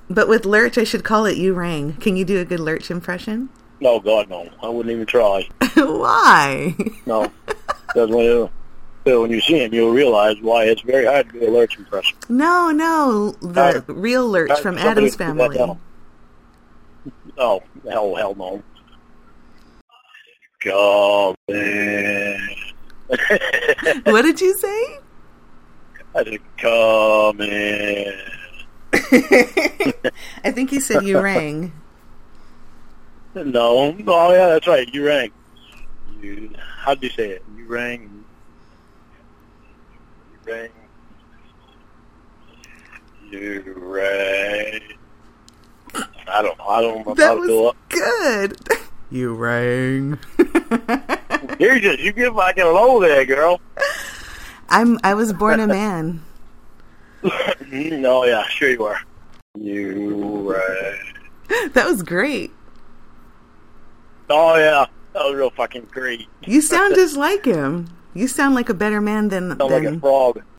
But with Lurch, I should call it You Rang. Can you do a good Lurch impression? No, God, no. I wouldn't even try. Why? No. Because when you see him, you'll realize why it's very hard to do a Lurch impression. No. The real Lurch from Addams Family. Oh, hell no. Come in. What did you say? I said, come in. I think you said You Rang. No. Oh, yeah, that's right. You rang. How did you say it? You rang. You rang. You rang. I don't know. That was good. You rang. You get like a low there, girl. I was born a man. No, yeah, sure you are. You rang. That was great. Oh, yeah. That was real fucking great. You sound just like him. You sound like a better man than... Like a frog.